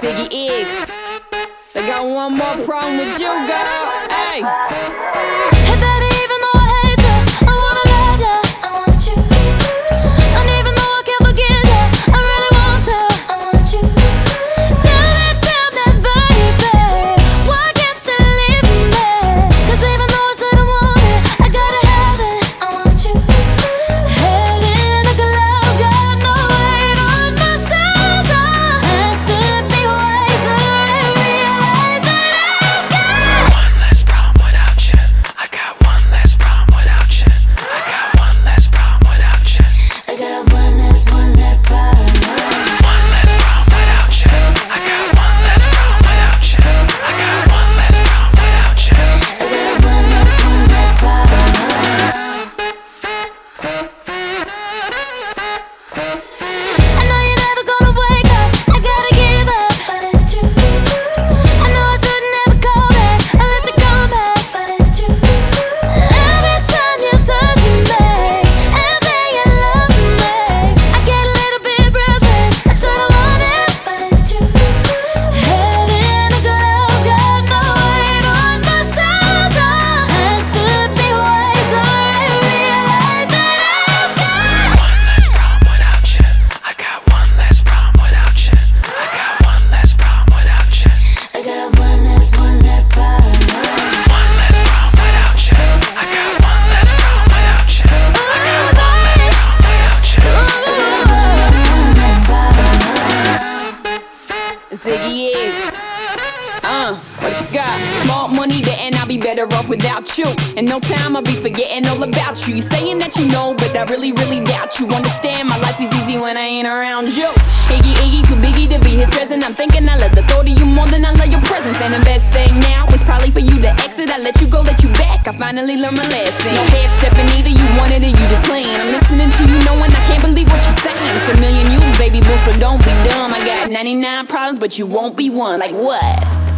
Ziggy X. They got one more problem with you, girl. Hey. Hey baby, even though I hate you, I wanna love you, I want you. And even though I can't forget you, I really want to, I want you. Tell me, baby, why can't you leave me? 'Cause even though I shouldn't want it, I gotta have it, I want you. Heaven, like a love, got no weight on my shoulder. I should be wiser and realize that I've got one less problem without you. I got one less problem without you. I got one less problem without you. I got one less problem. One less problem without you. I got one less problem without you. I got one less problem without you. I got one less problem. I know you're never gonna wake up, I gotta give up, but it's you. I know I should never call back, I let you come back, but it's you. Every time you touch me and say you love me, I get a little bit breathless, I should've known it, but it's you. Heaven, a glove, got no weight on my shoulder. I should be wiser and realize that I've got One less problem without you. I got one less problem without you. I got one less problem without you. I got one less problem. One less problem without you. I got one less problem without you. I got one less problem without you. Ziggy X. What you got? Small money, and I'll be better off without you. In no time, I'll be forgetting all about you. You saying that you know, but I really doubt you. Understand, my life is easy when I ain't around you. Iggy, too biggie to be his present. I'm thinking I love the thought of you more than I love your presence. And the best thing now is probably for you to exit. I let you go, let you back. I finally learned my lesson. No half stepping either, you wanted it, you just playing. I'm listening to you knowing I can't believe what you're saying. It's a million you, baby boo, so don't be dumb. I got 99 problems, but you won't be one. Like what?